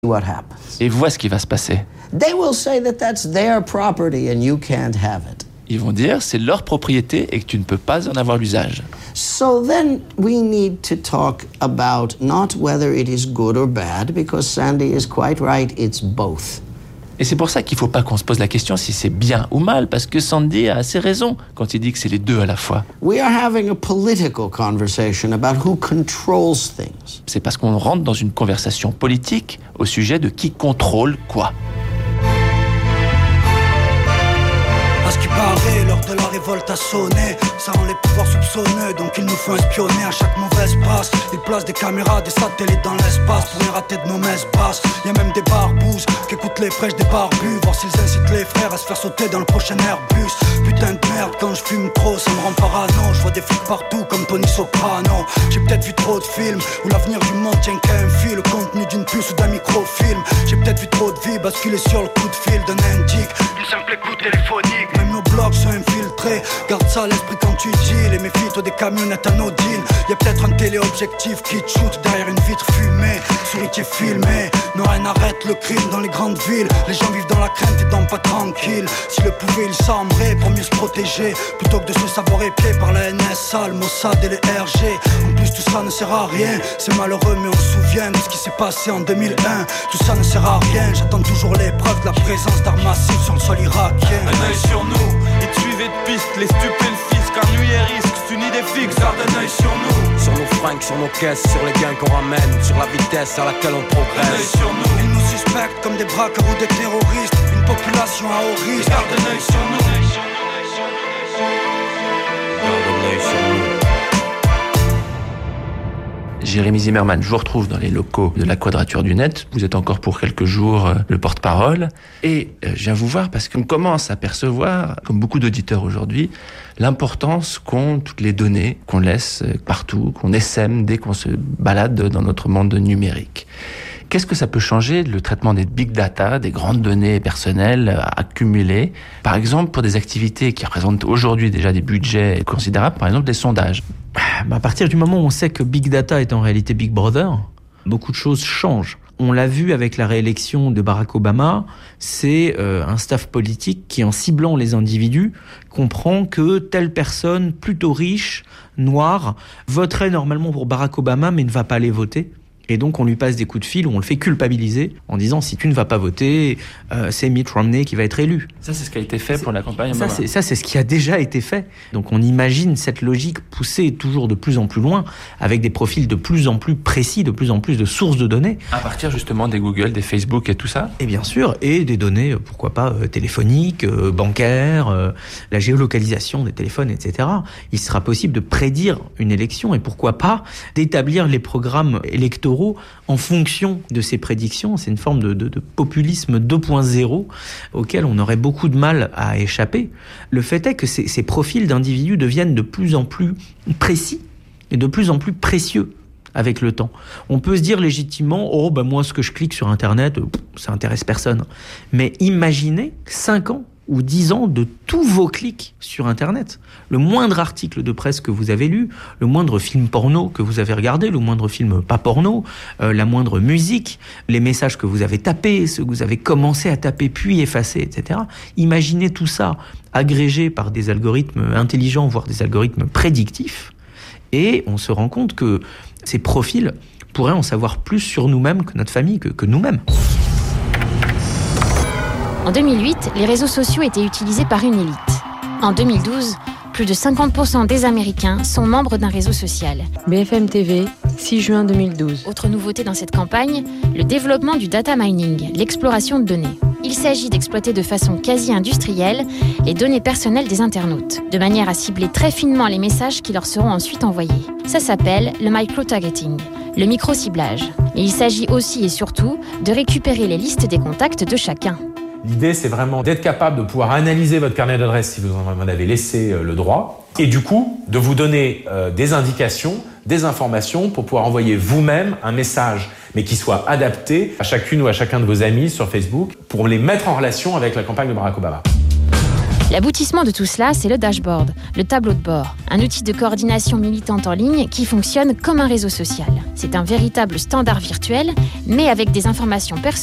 what happens. Et vois ce qui va se passer. They will say that that's their property and you can't have it. Ils vont dire c'est leur propriété et que tu ne peux pas en avoir l'usage. So then we need to talk about not whether it is good or bad, because Sandy is quite right, it's both. Et c'est pour ça qu'il ne faut pas qu'on se pose la question si c'est bien ou mal, parce que Sandy a assez raison quand il dit que c'est les deux à la fois. We are having a political conversation about who controls things. C'est parce qu'on rentre dans une conversation politique au sujet de qui contrôle quoi. À ce qui paraît, l'heure de la révolte a sonné. Ça rend les pouvoirs soupçonneux, donc il nous faut espionner à chaque mauvaise passe. Ils placent des caméras, des satellites dans l'espace pour les rater de nos messes basses. Y'a même des barbouzes qui écoutent les fraîches des barbus, voir s'ils incitent les frères à se faire sauter dans le prochain Airbus. Putain de merde, quand je fume trop, ça me rend parano. Je vois des flics partout comme Tony Soprano. J'ai peut-être vu trop de films où l'avenir du monde tient qu'à un fil, le contenu d'une puce ou d'un microfilm. J'ai peut-être vu trop de vie basculer sur le coup de fil d'un indique, une simple écoute téléphonique. Même nos blogs sont infiltrés, garde ça à l'esprit quand tu deals. Et méfie-toi des camionnettes anodines. Y'a peut-être un téléobjectif qui te shoot derrière une vitre fumée. Souris qui est filmé, non rien n'arrête le crime dans les grandes villes. Les gens vivent dans la crainte et dans pas tranquille. Si le pouvaient ils s'armeraient pour mieux se protéger, plutôt que de se savoir épier par la NSA, le Mossad et les RG. En plus tout ça ne sert à rien, c'est malheureux mais on se souvient de ce qui s'est passé en 2001. Tout ça ne sert à rien, j'attends toujours les preuves de la présence d'armes massives sur le sol irakien. Un œil sur nous, et de suivre de piste, les stupés le fisc, un nuit et risque, c'est une idée fixe, garde un œil sur nous. Sur nos fringues, sur nos caisses, sur les gains qu'on ramène, sur la vitesse à laquelle on progresse. Un œil sur nous, ils nous suspectent comme des braqueurs ou des terroristes, une population à haut risque. garde un œil sur nous. Garde un œil sur nous. Jérémy Zimmerman, je vous retrouve dans les locaux de la Quadrature du Net. Vous êtes encore pour quelques jours le porte-parole. Et je viens vous voir parce qu'on commence à percevoir, comme beaucoup d'auditeurs aujourd'hui, l'importance qu'ont toutes les données qu'on laisse partout, qu'on essaime dès qu'on se balade dans notre monde numérique. Qu'est-ce que ça peut changer, le traitement des big data, des grandes données personnelles accumulées, par exemple pour des activités qui représentent aujourd'hui déjà des budgets considérables, par exemple des sondages? À partir du moment où on sait que Big Data est en réalité Big Brother, beaucoup de choses changent. On l'a vu avec la réélection de Barack Obama, c'est un staff politique qui, en ciblant les individus, comprend que telle personne plutôt riche, noire, voterait normalement pour Barack Obama mais ne va pas aller voter. Et donc on lui passe des coups de fil où on le fait culpabiliser en disant si tu ne vas pas voter, c'est Mitt Romney qui va être élu. Ça, c'est ce qui a été fait pour la campagne Obama. Ça, c'est ce qui a déjà été fait. Donc on imagine cette logique poussée toujours de plus en plus loin, avec des profils de plus en plus précis, de plus en plus de sources de données. À partir justement des Google, des Facebook et tout ça. Et bien sûr, et des données, pourquoi pas, téléphoniques, bancaires, la géolocalisation des téléphones, etc. Il sera possible de prédire une élection et pourquoi pas d'établir les programmes électoraux en fonction de ces prédictions. C'est une forme de populisme 2.0 auquel on aurait beaucoup de mal à échapper. Le fait est que ces profils d'individus deviennent de plus en plus précis et de plus en plus précieux avec le temps. On peut se dire légitimement, moi ce que je clique sur Internet, ça intéresse personne. Mais imaginez 5 ans ou 10 ans de tous vos clics sur Internet. Le moindre article de presse que vous avez lu, le moindre film porno que vous avez regardé, le moindre film pas porno, la moindre musique, les messages que vous avez tapés, ceux que vous avez commencé à taper puis effacer, etc. Imaginez tout ça agrégé par des algorithmes intelligents, voire des algorithmes prédictifs, et on se rend compte que ces profils pourraient en savoir plus sur nous-mêmes que notre famille, que nous-mêmes. En 2008, les réseaux sociaux étaient utilisés par une élite. En 2012, plus de 50% des Américains sont membres d'un réseau social. BFM TV, 6 juin 2012. Autre nouveauté dans cette campagne, le développement du data mining, l'exploration de données. Il s'agit d'exploiter de façon quasi industrielle les données personnelles des internautes, de manière à cibler très finement les messages qui leur seront ensuite envoyés. Ça s'appelle le micro-targeting, le micro-ciblage. Mais il s'agit aussi et surtout de récupérer les listes des contacts de chacun. L'idée, c'est vraiment d'être capable de pouvoir analyser votre carnet d'adresses si vous en avez laissé le droit, et du coup, de vous donner des indications, des informations pour pouvoir envoyer vous-même un message, mais qui soit adapté à chacune ou à chacun de vos amis sur Facebook pour les mettre en relation avec la campagne de Barack Obama. L'aboutissement de tout cela, c'est le dashboard, le tableau de bord, un outil de coordination militante en ligne qui fonctionne comme un réseau social. C'est un véritable standard virtuel, mais avec des informations personnelles